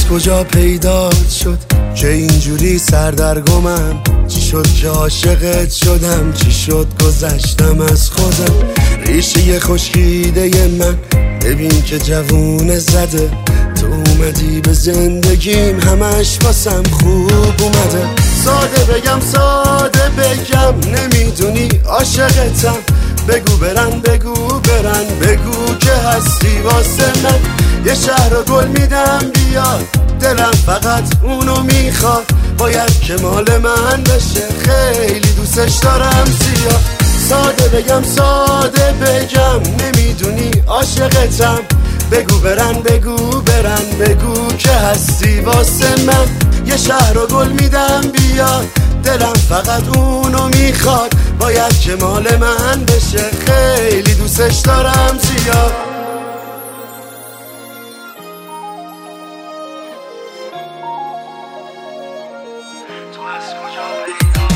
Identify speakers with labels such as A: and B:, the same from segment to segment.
A: کجا پیدا شد که اینجوری سردرگمم؟ چی شد که عاشقت شدم؟ چی شد گذشتم از خودم؟ ریشه خشکیده من ببین که جوونه زده. تو اومدی به زندگیم همش واسم خوب اومده. ساده بگم ساده بگم نمیدونی عاشقتم. بگو برن بگو برن بگو که هستی واسه من. یه شهر رو گل میدم بیاد دلم فقط اونو میخواد. باید که مال من بشه خیلی دوستش دارم زیاد. ساده بگم ساده بگم نمیدونی عاشقتم. بگو برن بگو برن بگو که هستی واسه من. یه شهر رو گل میدم بیاد دلم فقط اونو میخواد. باید که مال من بشه خیلی دوستش دارم زیاد. تو از کجا پیدا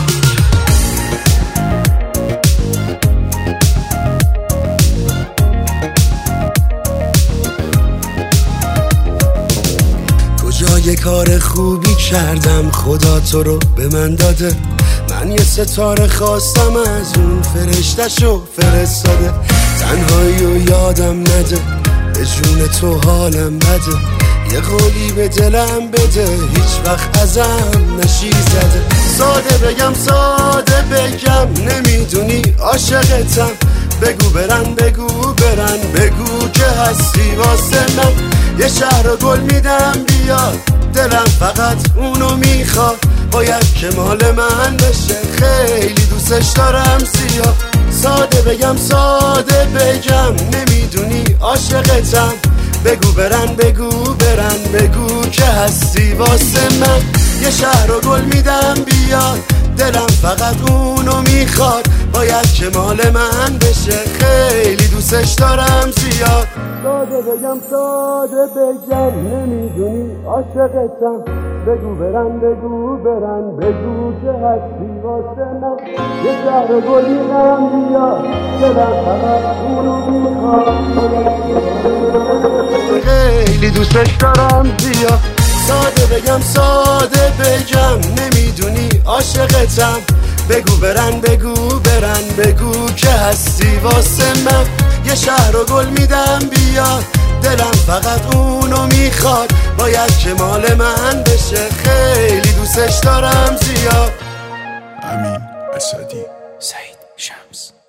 A: کجا یه کار خوبی کردم خدا تو رو به من داده. من یه ستاره خواستم از اون فرشته‌شو فرستاده. تنهایی و یادم نده به جون تو حالم بده. یه قولی به دلم بده هیچ وقت ازم نشی زده. ساده بگم ساده بگم نمیدونی عاشقتم. بگو برن بگو برن بگو که هستی واسه من. یه شهر رو گل میدم بیاد دلم فقط اونو میخواد. باید که مال من بشه خیلی دوستش دارم زیاد. ساده بگم ساده بگم نمیدونی عاشقتم. بگو برن بگو برن بگو که هستی واسه من. یه شهر رو گل میدم بیاد دلم فقط اونو میخواد. باید که مال من بشه خیلی دوستش دارم زیاد. ساده بگم ساده بگم نمیدونی عاشقتم. بگو برن بگو برن بگو که هستی واسه من. یه شهر رو گل میدم بیاد دلم فقط اونو میخواد. خیلی دوستش دارم زیاد. ساده بگم ساده بگم نمیدونی عاشقتم. بگو برن بگو برن بگو که هستی واسه من. یه شهر رو گل میدم بیاد دلم فقط اونو میخواد. باید که مال من بشه خیلی دوستش دارم زیاد.
B: امین اسدی،
C: سعید شمس.